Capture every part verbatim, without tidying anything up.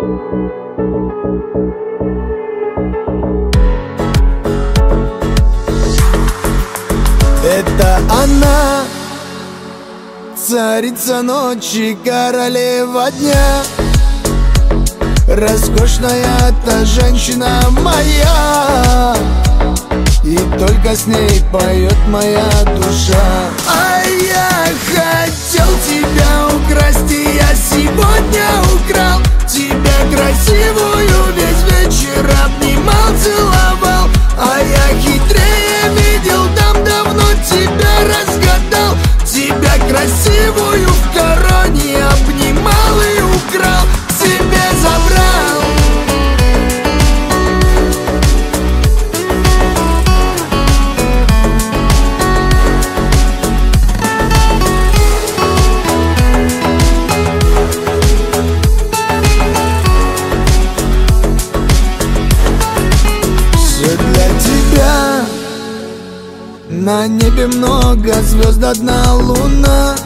Это она, царица ночи, королева дня. Роскошная эта женщина моя, и только с ней поет моя душа. А я хотел тебя украсть, и я сегодня украл тебя красивую, весь вечер обнимал, целовал. А я хитрее видел, там давно тебя разгадал. Тебя красивую в короне обнимал и украл, к себе забрал. Все для тебя. На небе много звезд, одна луна.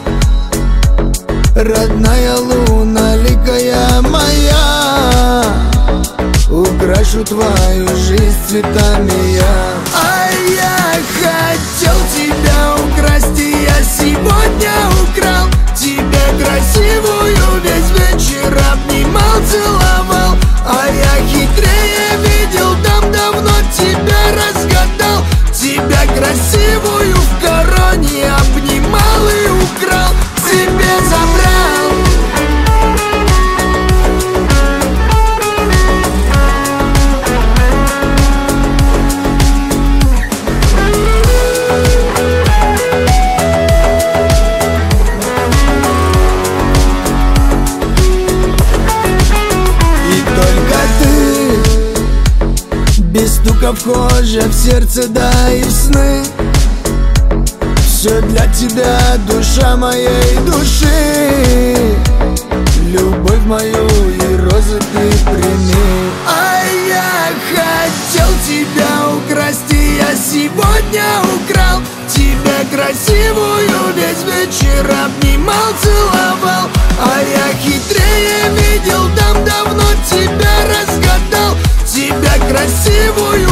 Родная луна, ликая моя, украшу твою жизнь цветами я. А я хотел тебя украсть, и я сегодня украл тебя красивую, весь вечер обнимал, целовал. А я хитрее видел, там давно тебя разгадал. Тебя красивую в короне обнимал и украл, к себе забрал. И только ты без стука вхожа в сердце, да и в сны. Все для тебя, душа моей души. Любовь мою и розы ты прими. А я хотел тебя украсть, и я сегодня украл тебя красивую, весь вечер обнимал, целовал. А я хитрее видел, там давно тебя разгадал. Тебя красивую